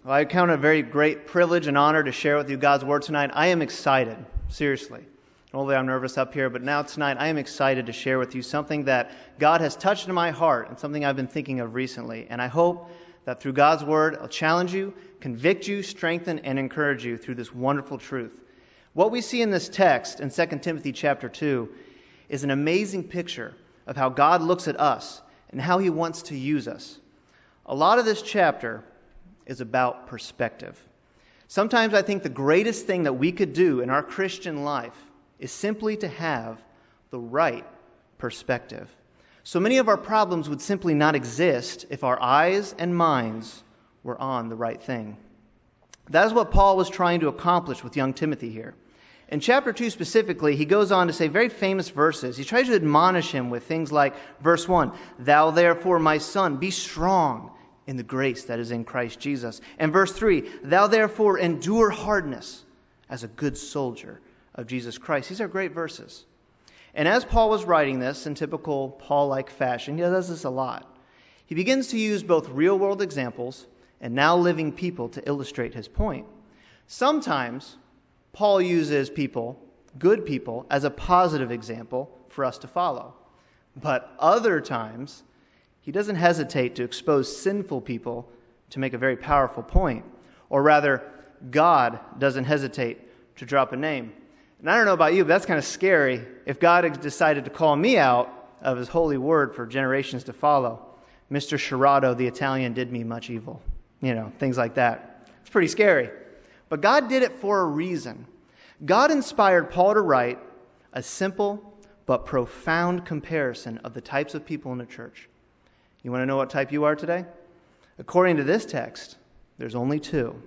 Well, I count it a very great privilege and honor to share with you God's Word tonight. I am excited, seriously. Normally I'm nervous up here, but now tonight I am excited to share with you something that God has touched in my heart and something I've been thinking of recently. And I hope that through God's Word, I'll challenge you, convict you, strengthen, and encourage you through this wonderful truth. What we see in this text in 2 Timothy chapter 2 is an amazing picture of how God looks at us and how He wants to use us. A lot of this chapter is about perspective. Sometimes I think the greatest thing that we could do in our Christian life is simply to have the right perspective. So many of our problems would simply not exist if our eyes and minds were on the right thing. That is what Paul was trying to accomplish with young Timothy here. In chapter 2 specifically, he goes on to say very famous verses. He tries to admonish him with things like verse 1, "Thou therefore, my son, be strong in the grace that is in Christ Jesus." And verse 3, "Thou therefore endure hardness as a good soldier of Jesus Christ." These are great verses. And as Paul was writing this in typical Paul-like fashion, he does this a lot. He begins to use both real-world examples and now living people to illustrate his point. Sometimes Paul uses people, good people, as a positive example for us to follow. But other times, he doesn't hesitate to expose sinful people to make a very powerful point. Or rather, God doesn't hesitate to drop a name. And I don't know about you, but that's kind of scary if God had decided to call me out of His holy word for generations to follow. Mr. Shirato, the Italian, did me much evil. Things like that. It's pretty scary. But God did it for a reason. God inspired Paul to write a simple but profound comparison of the types of people in the church. You want to know what type you are today? According to this text, there's only two.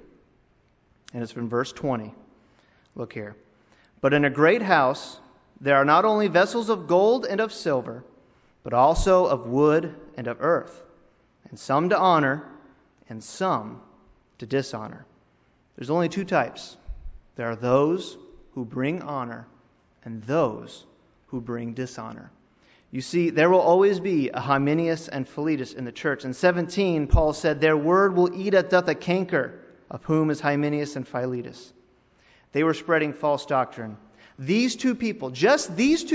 And it's from verse 20. Look here. "But in a great house there are not only vessels of gold and of silver, but also of wood and of earth, and some to honor and some to dishonor." There's only two types. There are those who bring honor and those who bring dishonor. You see, there will always be a Hymenaeus and Philetus in the church. In 17, Paul said, "Their word will eat at doth a canker, of whom is Hymenaeus and Philetus." They were spreading false doctrine. These two people, just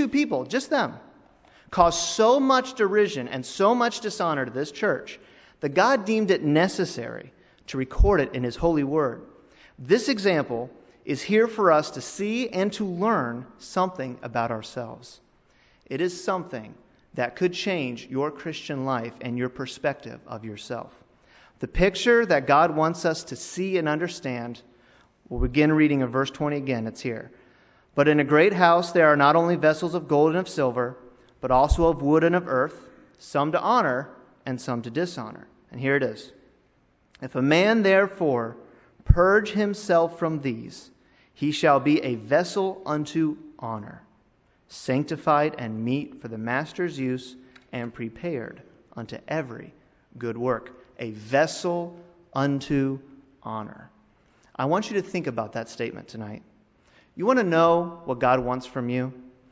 them, caused so much derision and so much dishonor to this church that God deemed it necessary to record it in His holy word. This example is here for us to see and to learn something about ourselves. It is something that could change your Christian life and your perspective of yourself. The picture that God wants us to see and understand, we'll begin reading in verse 20 again. It's here. "But in a great house there are not only vessels of gold and of silver, but also of wood and of earth, some to honor and some to dishonor." And here it is. "If a man therefore purge himself from these, he shall be a vessel unto honor, sanctified and meet for the master's use, and prepared unto every good work." A vessel unto honor. I want you to think about that statement tonight. You want to know what God wants from you?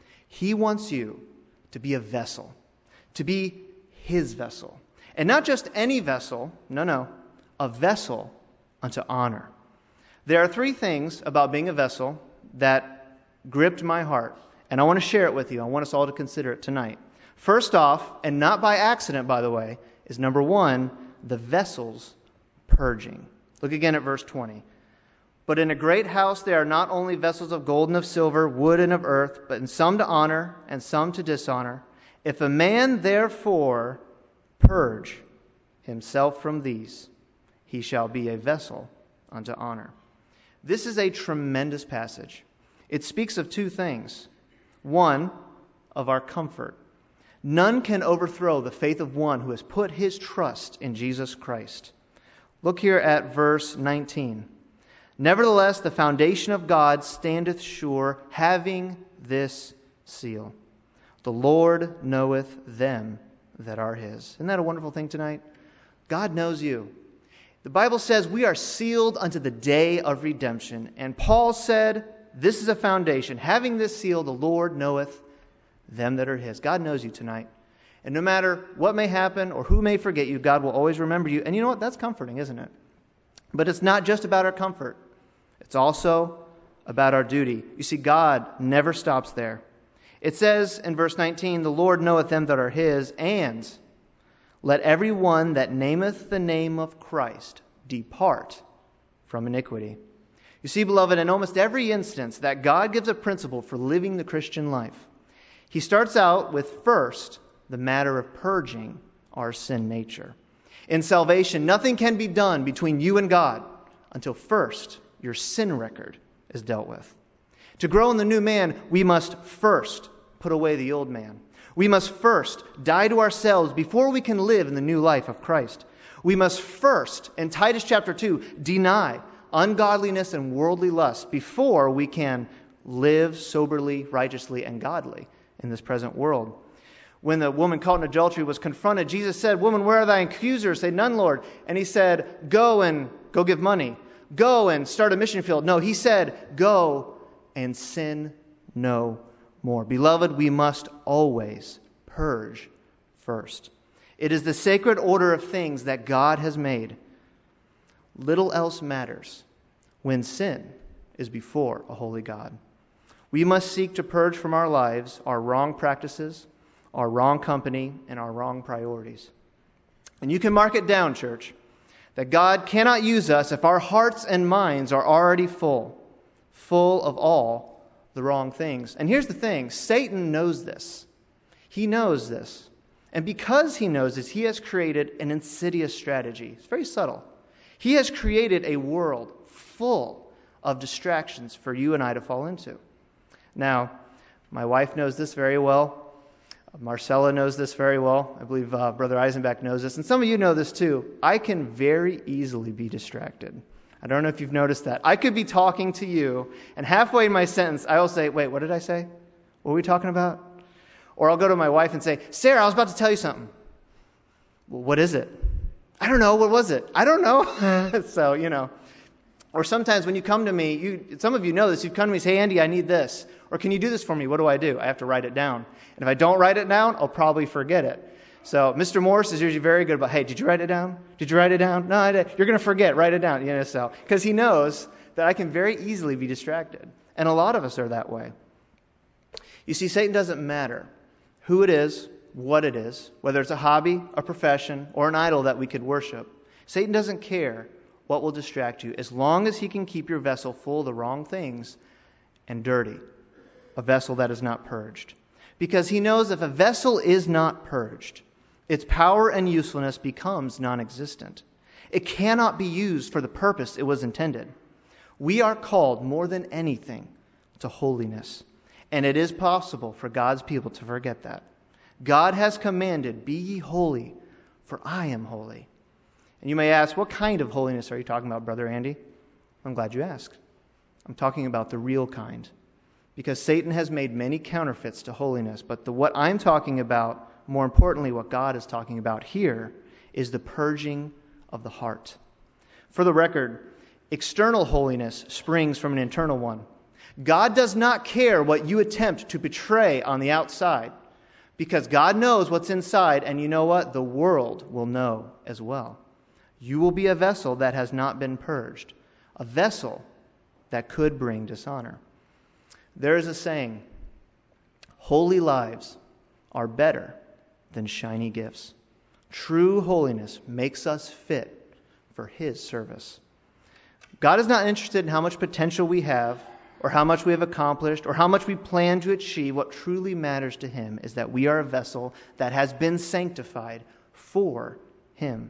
He wants you to be a vessel, to be His vessel. And not just any vessel, no, a vessel unto honor. There are three things about being a vessel that gripped my heart, and I want to share it with you. I want us all to consider it tonight. First off, and not by accident, by the way, is number one, the vessel's purging. Look again at verse 20. "But in a great house there are not only vessels of gold and of silver, wood and of earth, but in some to honor and some to dishonor. If a man therefore purge himself from these, he shall be a vessel unto honor." This is a tremendous passage. It speaks of two things. One, of our comfort. None can overthrow the faith of one who has put his trust in Jesus Christ. Look here at verse 19. "Nevertheless, the foundation of God standeth sure, having this seal. The Lord knoweth them that are His." Isn't that a wonderful thing tonight? God knows you. The Bible says we are sealed unto the day of redemption. And Paul said, this is a foundation. Having this seal, the Lord knoweth them that are His. God knows you tonight. And no matter what may happen or who may forget you, God will always remember you. And you know what? That's comforting, isn't it? But it's not just about our comfort. It's also about our duty. You see, God never stops there. It says in verse 19, "The Lord knoweth them that are his, and let every one that nameth the name of Christ depart from iniquity." You see, beloved, in almost every instance that God gives a principle for living the Christian life, he starts out with first the matter of purging our sin nature. In salvation, nothing can be done between you and God until first your sin record is dealt with. To grow in the new man, we must first put away the old man. We must first die to ourselves before we can live in the new life of Christ. We must first, in Titus chapter 2, deny ungodliness and worldly lust before we can live soberly, righteously, and godly in this present world. When the woman caught in adultery was confronted, Jesus said, "Woman, where are thy accusers?" Say, "None, Lord." And he said, Go give money. Go and start a mission field. No, he said, "Go and sin no more." Beloved, we must always purge first. It is the sacred order of things that God has made. Little else matters when sin is before a holy God. We must seek to purge from our lives our wrong practices, our wrong company, and our wrong priorities. And you can mark it down, church, that God cannot use us if our hearts and minds are already full of all the wrong things. And here's the thing, Satan knows this. He knows this. And because he knows this, he has created an insidious strategy. It's very subtle. He has created a world full of distractions for you and I to fall into. Now, my wife knows this very well. Marcella knows this very well. I believe Brother Eisenbach knows this. And some of you know this too. I can very easily be distracted. I don't know if you've noticed that. I could be talking to you, and halfway in my sentence, I will say, "Wait, what did I say? What were we talking about?" Or I'll go to my wife and say, "Sarah, I was about to tell you something." "Well, what is it?" "I don't know. What was it?" "I don't know." So, Or sometimes when you come to me, some of you know this, you've come to me and say, "Hey, Andy, I need this." Or, "Can you do this for me?" What do? I have to write it down. And if I don't write it down, I'll probably forget it. So Mr. Morris is usually very good about, "Hey, did you write it down? Did you write it down?" "No, I did." "You're going to forget. Write it down." Because he knows that I can very easily be distracted. And a lot of us are that way. You see, Satan doesn't matter who it is, what it is, whether it's a hobby, a profession, or an idol that we could worship. Satan doesn't care what will distract you as long as he can keep your vessel full of the wrong things and dirty, a vessel that is not purged. Because he knows if a vessel is not purged, its power and usefulness becomes non-existent. It cannot be used for the purpose it was intended. We are called more than anything to holiness, and it is possible for God's people to forget that. God has commanded, "Be ye holy, for I am holy." And you may ask, what kind of holiness are you talking about, Brother Andy? I'm glad you asked. I'm talking about the real kind. Because Satan has made many counterfeits to holiness. But what I'm talking about, more importantly, what God is talking about here, is the purging of the heart. For the record, external holiness springs from an internal one. God does not care what you attempt to portray on the outside, because God knows what's inside, and you know what? The world will know as well. You will be a vessel that has not been purged, a vessel that could bring dishonor. There is a saying, holy lives are better than shiny gifts. True holiness makes us fit for His service. God is not interested in how much potential we have, or how much we have accomplished, or how much we plan to achieve. What truly matters to Him is that we are a vessel that has been sanctified for Him.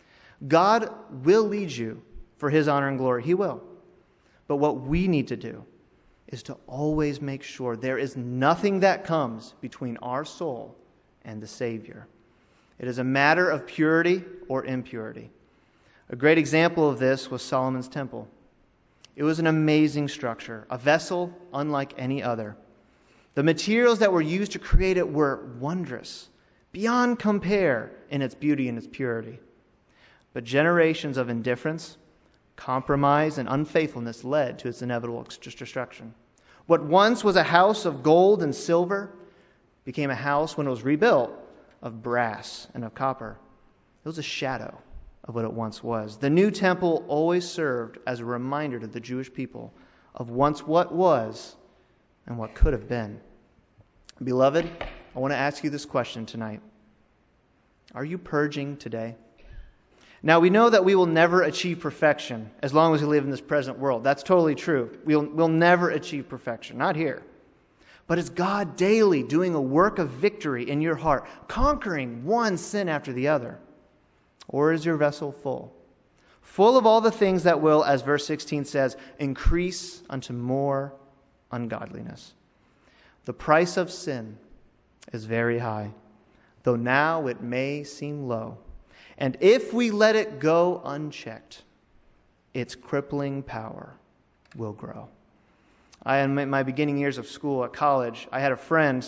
God will lead you for His honor and glory. He will. But what we need to do is to always make sure there is nothing that comes between our soul and the Savior. It is a matter of purity or impurity. A great example of this was Solomon's temple. It was an amazing structure, a vessel unlike any other. The materials that were used to create it were wondrous, beyond compare in its beauty and its purity. But generations of indifference, compromise, and unfaithfulness led to its inevitable destruction. What once was a house of gold and silver became a house, when it was rebuilt, of brass and of copper. It was a shadow of what it once was. The new temple always served as a reminder to the Jewish people of once what was and what could have been. Beloved, I want to ask you this question tonight. Are you purging today? Now, we know that we will never achieve perfection as long as we live in this present world. That's totally true. We'll never achieve perfection, not here. But is God daily doing a work of victory in your heart, conquering one sin after the other? Or is your vessel full? Full of all the things that will, as verse 16 says, increase unto more ungodliness. The price of sin is very high, though now it may seem low. And if we let it go unchecked, its crippling power will grow. In my beginning years of school at college, I had a friend,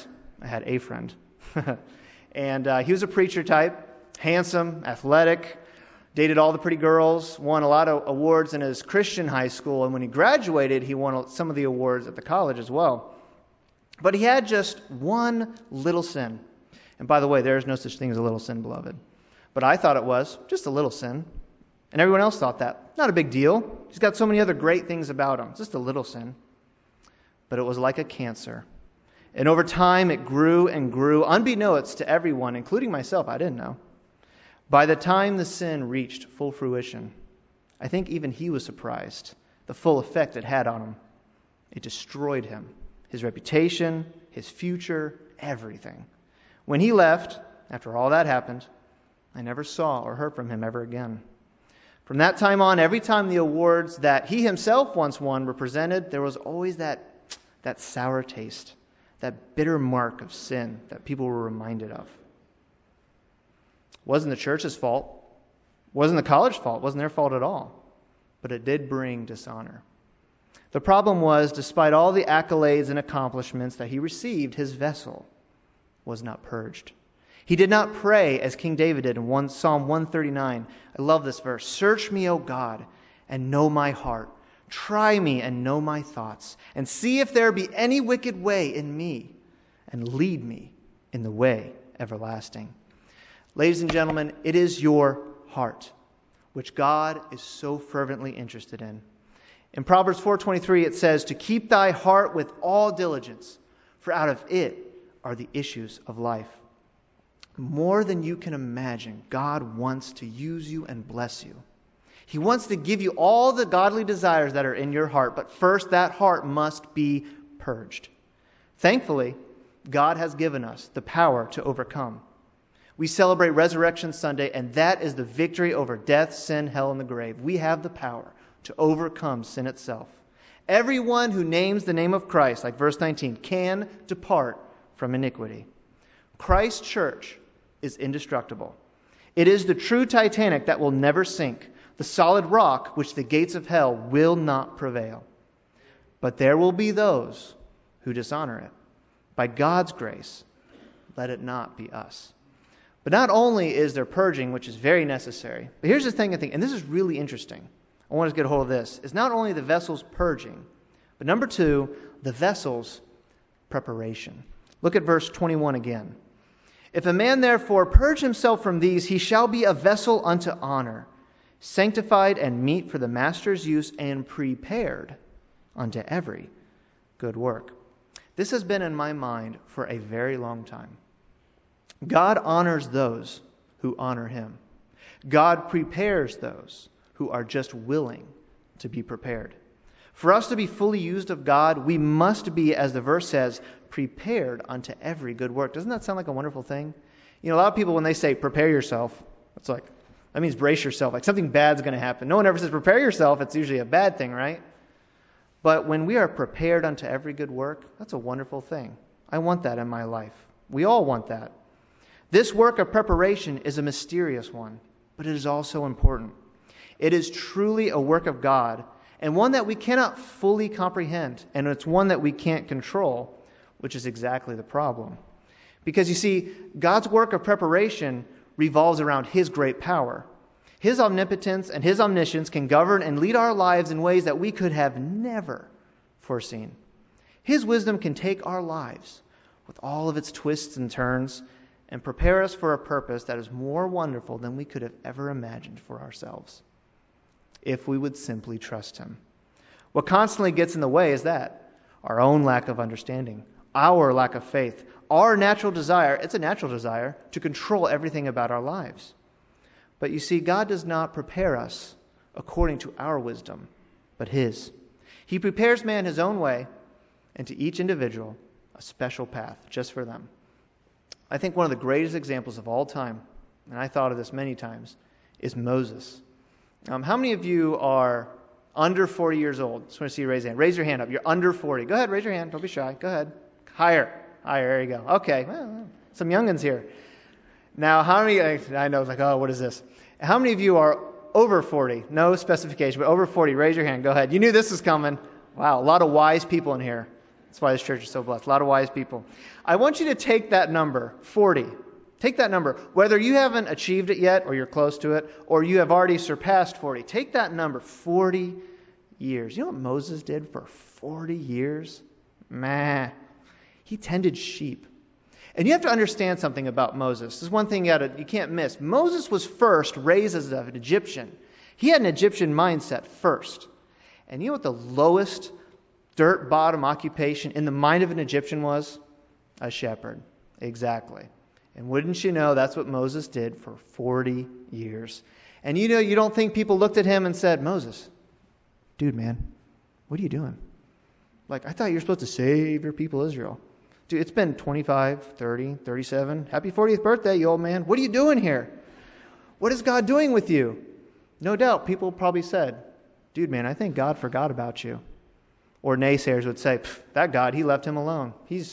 and he was a preacher type, handsome, athletic, dated all the pretty girls, won a lot of awards in his Christian high school, and when he graduated, he won some of the awards at the college as well. But he had just one little sin. And by the way, there is no such thing as a little sin, beloved. But I thought it was just a little sin. And everyone else thought that. Not a big deal. He's got so many other great things about him. Just a little sin. But it was like a cancer. And over time, it grew and grew, unbeknownst to everyone, including myself. I didn't know. By the time the sin reached full fruition, I think even he was surprised. The full effect it had on him. It destroyed him. His reputation, his future, everything. When he left, after all that happened, I never saw or heard from him ever again. From that time on, every time the awards that he himself once won were presented, there was always that sour taste, that bitter mark of sin that people were reminded of. It wasn't the church's fault. It wasn't the college's fault. It wasn't their fault at all. But it did bring dishonor. The problem was, despite all the accolades and accomplishments that he received, his vessel was not purged. He did not pray as King David did in Psalm 139. I love this verse. Search me, O God, and know my heart. Try me and know my thoughts, and see if there be any wicked way in me, and lead me in the way everlasting. Ladies and gentlemen, it is your heart, which God is so fervently interested in. In Proverbs 4:23, it says, to keep thy heart with all diligence, for out of it are the issues of life. More than you can imagine, God wants to use you and bless you. He wants to give you all the godly desires that are in your heart, but first that heart must be purged. Thankfully, God has given us the power to overcome. We celebrate Resurrection Sunday, and that is the victory over death, sin, hell, and the grave. We have the power to overcome sin itself. Everyone who names the name of Christ, like verse 19, can depart from iniquity. Christ's church is indestructible. It is the true Titanic that will never sink, the solid rock which the gates of hell will not prevail. But there will be those who dishonor it. By God's grace, let it not be us. But not only is there purging, which is very necessary, but here's the thing I think, and this is really interesting. I want to get a hold of this. It's not only the vessel's purging, but number two, the vessel's preparation. Look at verse 21 again. If a man therefore purge himself from these, he shall be a vessel unto honor, sanctified and meet for the master's use, and prepared unto every good work. This has been in my mind for a very long time. God honors those who honor him. God prepares those who are just willing to be prepared. For us to be fully used of God, we must be, as the verse says, prepared unto every good work. Doesn't that sound like a wonderful thing? You know, a lot of people, when they say prepare yourself, it's like, that means brace yourself, like something bad's going to happen. No one ever says prepare yourself. It's usually a bad thing, right? But when we are prepared unto every good work, that's a wonderful thing. I want that in my life. We all want that. This work of preparation is a mysterious one, but it is also important. It is truly a work of God, and one that we cannot fully comprehend, and it's one that we can't control, which is exactly the problem. Because you see, God's work of preparation revolves around his great power. His omnipotence and his omniscience can govern and lead our lives in ways that we could have never foreseen. His wisdom can take our lives with all of its twists and turns and prepare us for a purpose that is more wonderful than we could have ever imagined for ourselves, if we would simply trust him. What constantly gets in the way is that our own lack of understanding, our lack of faith, our natural desire, it's a natural desire, to control everything about our lives. But you see, God does not prepare us according to our wisdom, but his. He prepares man his own way, and to each individual, a special path just for them. I think one of the greatest examples of all time, and I thought of this many times, is Moses. How many of you are under 40 years old? Just want to see you raise your hand. Raise your hand up. You're under 40. Go ahead, raise your hand. Don't be shy. Go ahead. Higher. There you go. Okay. Well, some youngins here. Now, how many, I know, like, oh, what is this? How many of you are over 40? No specification, but over 40. Raise your hand. Go ahead. You knew this was coming. Wow, a lot of wise people in here. That's why this church is so blessed. A lot of wise people. I want you to take that number, 40. Take that number. Whether you haven't achieved it yet, or you're close to it, or you have already surpassed 40. Take that number, 40 years. You know what Moses did for 40 years? He tended sheep. And you have to understand something about Moses. This is one thing you can't miss. Moses was first raised as an Egyptian. He had an Egyptian mindset first. And you know what the lowest dirt bottom occupation in the mind of an Egyptian was? A shepherd. Exactly. And wouldn't you know, that's what Moses did for 40 years. And you know, you don't think people looked at him and said, Moses, dude, man, what are you doing? Like, I thought you were supposed to save your people Israel. Dude, it's been 25, 30, 37. Happy 40th birthday, you old man. What are you doing here? What is God doing with you? No doubt, people probably said, dude, man, I think God forgot about you. Or naysayers would say, that God, he left him alone.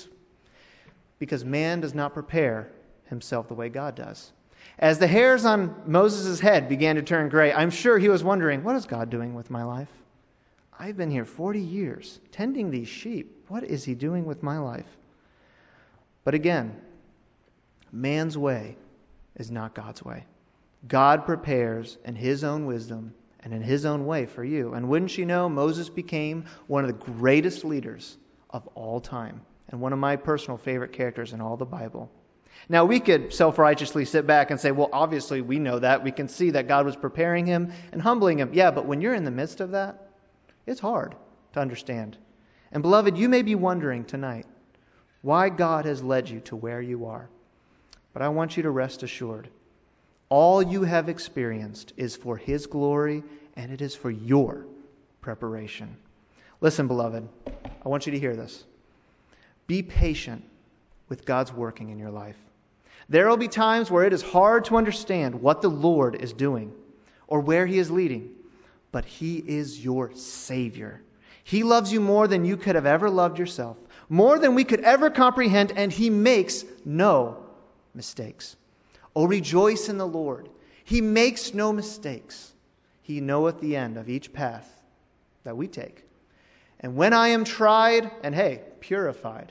Because man does not prepare himself the way God does. As the hairs on Moses' head began to turn gray, I'm sure he was wondering, what is God doing with my life? I've been here 40 years tending these sheep. What is he doing with my life? But again, man's way is not God's way. God prepares in his own wisdom and in his own way for you. And wouldn't you know, Moses became one of the greatest leaders of all time and one of my personal favorite characters in all the Bible. Now, we could self-righteously sit back and say, well, obviously we know that. We can see that God was preparing him and humbling him. Yeah, but when you're in the midst of that, it's hard to understand. And beloved, you may be wondering tonight why God has led you to where you are. But I want you to rest assured. All you have experienced is for his glory, and it is for your preparation. Listen, beloved, I want you to hear this. Be patient with God's working in your life. There will be times where it is hard to understand what the Lord is doing or where he is leading, but he is your Savior. He loves you more than you could have ever loved yourself, more than we could ever comprehend, and he makes no mistakes. Oh, rejoice in the Lord. He makes no mistakes. He knoweth the end of each path that we take. And when I am tried and, purified,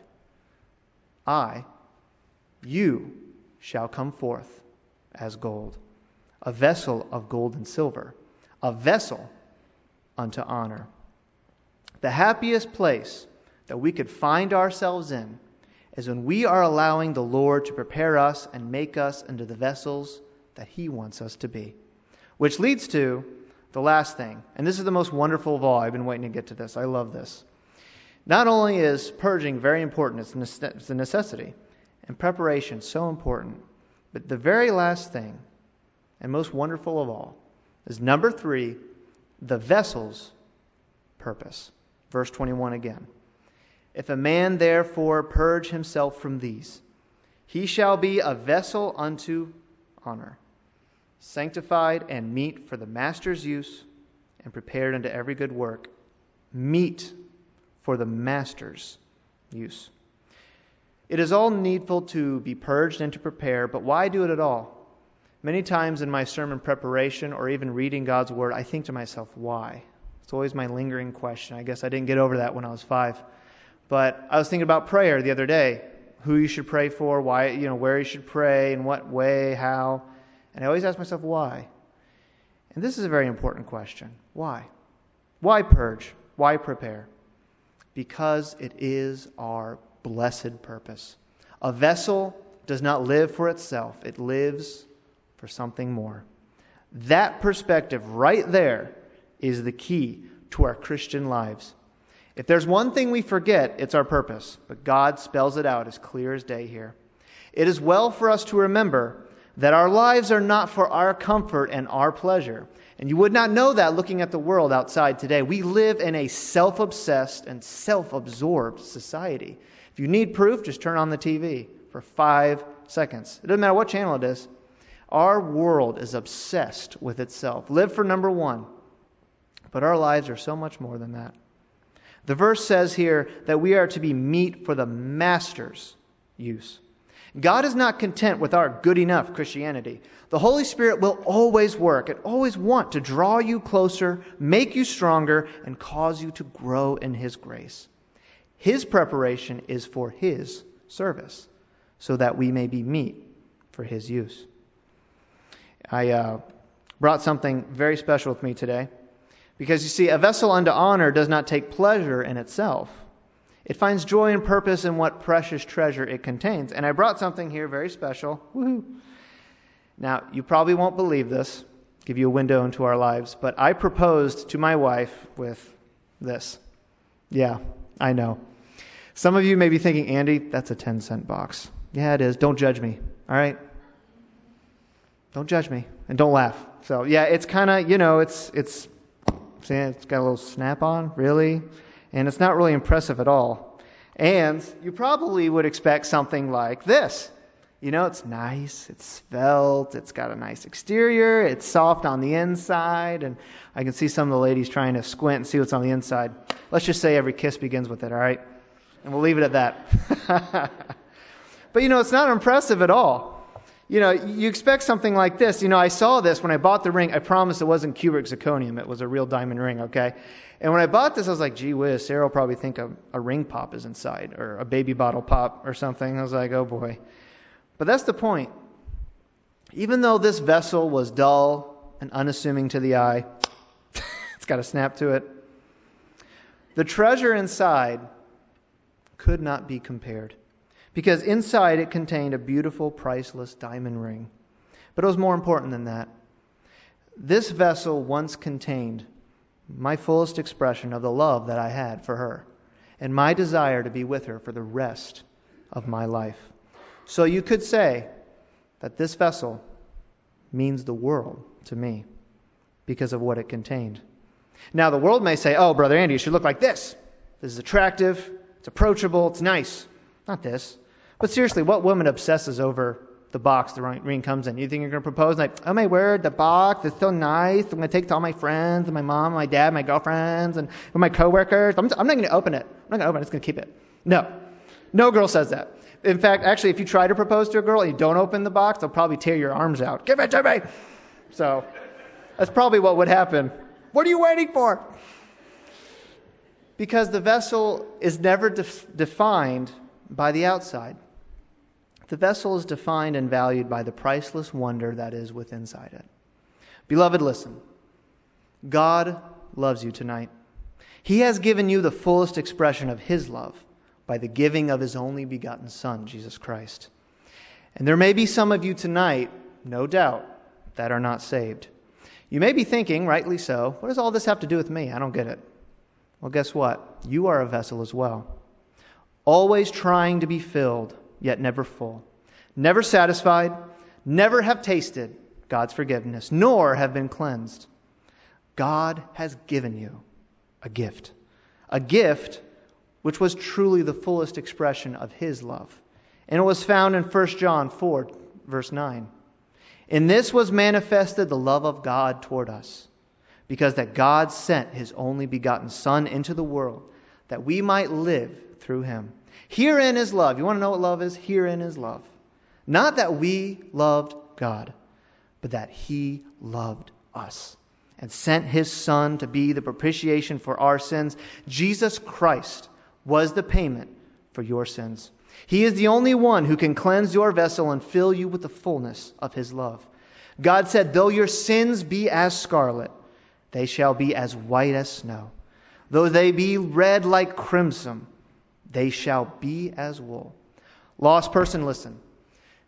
you shall come forth as gold, a vessel of gold and silver, a vessel unto honor. The happiest place that we could find ourselves in is when we are allowing the Lord to prepare us and make us into the vessels that he wants us to be. Which leads to the last thing, and this is the most wonderful of all. I've been waiting to get to this. I love this. Not only is purging very important, it's a necessity, and preparation so important, but the very last thing, and most wonderful of all, is number 3, the vessel's purpose. Verse 21 again. If a man therefore purge himself from these, he shall be a vessel unto honor, sanctified and meet for the master's use, and prepared unto every good work. Meet for the master's use. It is all needful to be purged and to prepare, but why do it at all? Many times in my sermon preparation or even reading God's word, I think to myself, why? It's always my lingering question. I guess I didn't get over that when I was 5. But I was thinking about prayer the other day, who you should pray for, why, where you should pray, in what way, how. And I always ask myself, why? And this is a very important question. Why? Why purge? Why prepare? Because it is our blessed purpose. A vessel does not live for itself. It lives for something more. That perspective right there is the key to our Christian lives. If there's one thing we forget, it's our purpose. But God spells it out as clear as day here. It is well for us to remember that our lives are not for our comfort and our pleasure. And you would not know that looking at the world outside today. We live in a self-obsessed and self-absorbed society. If you need proof, just turn on the TV for 5 seconds. It doesn't matter what channel it is. Our world is obsessed with itself. Live for number one. But our lives are so much more than that. The verse says here that we are to be meat for the Master's use. God is not content with our good enough Christianity. The Holy Spirit will always work and always want to draw you closer, make you stronger, and cause you to grow in His grace. His preparation is for His service, so that we may be meat for His use. I brought something very special with me today. Because you see, a vessel unto honor does not take pleasure in itself. It finds joy and purpose in what precious treasure it contains. And I brought something here very special. Woohoo! Now, you probably won't believe this, give you a window into our lives, but I proposed to my wife with this. Yeah, I know. Some of you may be thinking, Andy, that's a 10-cent box. Yeah, it is. Don't judge me, all right? Don't judge me, and don't laugh. So, yeah, it's kind of, it's got a little snap-on, really, and it's not really impressive at all. And you probably would expect something like this. It's nice, it's svelte, it's got a nice exterior, it's soft on the inside, and I can see some of the ladies trying to squint and see what's on the inside. Let's just say every kiss begins with it, all right? And we'll leave it at that. But, it's not impressive at all. You expect something like this. I saw this when I bought the ring. I promise it wasn't cubic zirconium. It was a real diamond ring, okay? And when I bought this, I was like, gee whiz, Sarah will probably think a ring pop is inside or a baby bottle pop or something. I was like, oh boy. But that's the point. Even though this vessel was dull and unassuming to the eye, it's got a snap to it, the treasure inside could not be compared. Because inside it contained a beautiful, priceless diamond ring. But it was more important than that. This vessel once contained my fullest expression of the love that I had for her and my desire to be with her for the rest of my life. So you could say that this vessel means the world to me because of what it contained. Now, the world may say, oh, Brother Andy, it should look like this. This is attractive, it's approachable, it's nice. Not this. But seriously, what woman obsesses over the box the ring comes in? You think you're going to propose like, oh my word, the box is so nice. I'm going to take it to all my friends and my mom, my dad, my girlfriends, and my coworkers. I'm not going to open it. I'm not going to open it. I'm just going to keep it. No girl says that. In fact, actually, if you try to propose to a girl and you don't open the box, they'll probably tear your arms out. Give it to me! So that's probably what would happen. What are you waiting for? Because the vessel is never defined by the outside. The vessel is defined and valued by the priceless wonder that is within inside it. Beloved, listen. God loves you tonight. He has given you the fullest expression of His love by the giving of His only begotten Son, Jesus Christ. And there may be some of you tonight, no doubt, that are not saved. You may be thinking, rightly so, what does all this have to do with me? I don't get it. Well, guess what? You are a vessel as well. Always trying to be filled, yet never full. Never satisfied, never have tasted God's forgiveness, nor have been cleansed. God has given you a gift which was truly the fullest expression of His love. And it was found in 1 John 4, verse 9. In this was manifested the love of God toward us, because that God sent His only begotten Son into the world, that we might live through Him. Herein is love. You want to know what love is? Herein is love. Not that we loved God, but that He loved us and sent His Son to be the propitiation for our sins. Jesus Christ was the payment for your sins. He is the only one who can cleanse your vessel and fill you with the fullness of His love. God said, though your sins be as scarlet, they shall be as white as snow. Though they be red like crimson, they shall be as wool. Lost person, listen.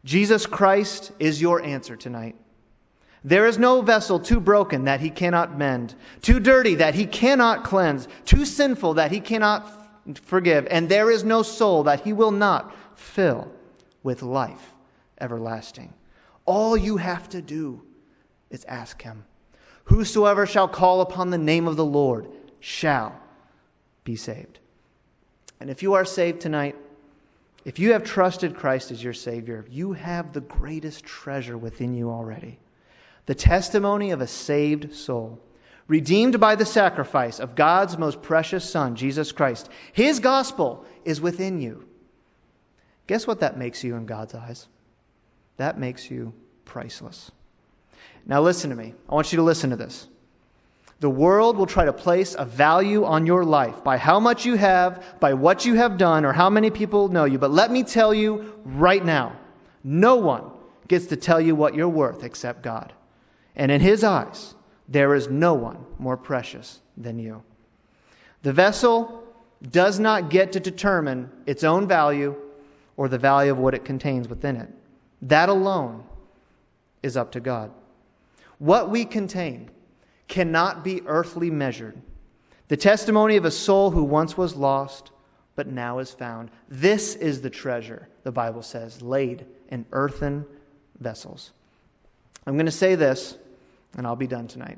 Jesus Christ is your answer tonight. There is no vessel too broken that he cannot mend, too dirty that he cannot cleanse, too sinful that he cannot forgive, and there is no soul that he will not fill with life everlasting. All you have to do is ask him. Whosoever shall call upon the name of the Lord shall be saved. And if you are saved tonight, if you have trusted Christ as your Savior, you have the greatest treasure within you already. The testimony of a saved soul, redeemed by the sacrifice of God's most precious Son, Jesus Christ. His gospel is within you. Guess what that makes you in God's eyes? That makes you priceless. Now listen to me. I want you to listen to this. The world will try to place a value on your life by how much you have, by what you have done, or how many people know you. But let me tell you right now, no one gets to tell you what you're worth except God. And in his eyes, there is no one more precious than you. The vessel does not get to determine its own value or the value of what it contains within it. That alone is up to God. What we contain cannot be earthly measured. The testimony of a soul who once was lost, but now is found. This is the treasure, the Bible says, laid in earthen vessels. I'm going to say this, and I'll be done tonight.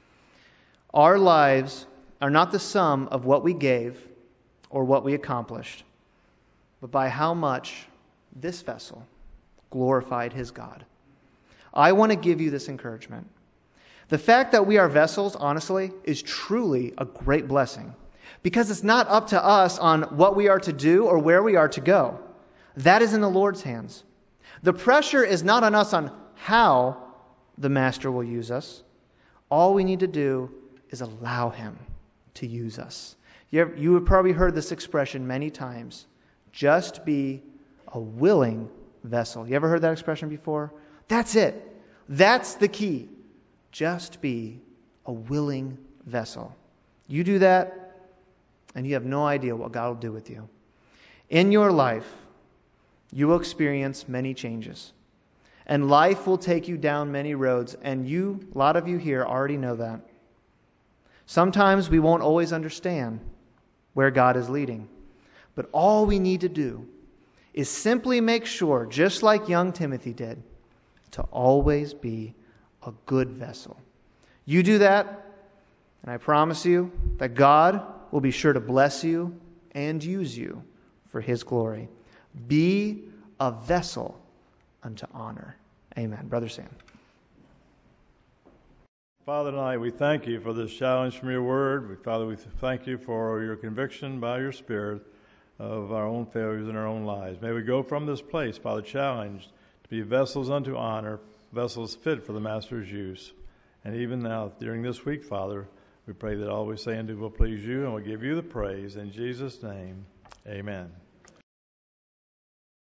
Our lives are not the sum of what we gave or what we accomplished, but by how much this vessel glorified his God. I want to give you this encouragement. The fact that we are vessels, honestly, is truly a great blessing, because it's not up to us on what we are to do or where we are to go. That is in the Lord's hands. The pressure is not on us on how the Master will use us. All we need to do is allow him to use us. You have probably heard this expression many times. Just be a willing vessel. You ever heard that expression before? That's it. That's the key. Just be a willing vessel. You do that, and you have no idea what God will do with you. In your life, you will experience many changes. And life will take you down many roads, and a lot of you here already know that. Sometimes we won't always understand where God is leading. But all we need to do is simply make sure, just like young Timothy did, to always be a good vessel. You do that, and I promise you that God will be sure to bless you and use you for his glory. Be a vessel unto honor. Amen. Brother Sam. Father, tonight we thank you for this challenge from your word. Father, we thank you for your conviction by your Spirit of our own failures in our own lives. May we go from this place, Father, challenged to be vessels unto honor, vessels fit for the Master's use. And even now, during this week, Father, we pray that all we say and do will please you, and we'll give you the praise. In Jesus' name, amen.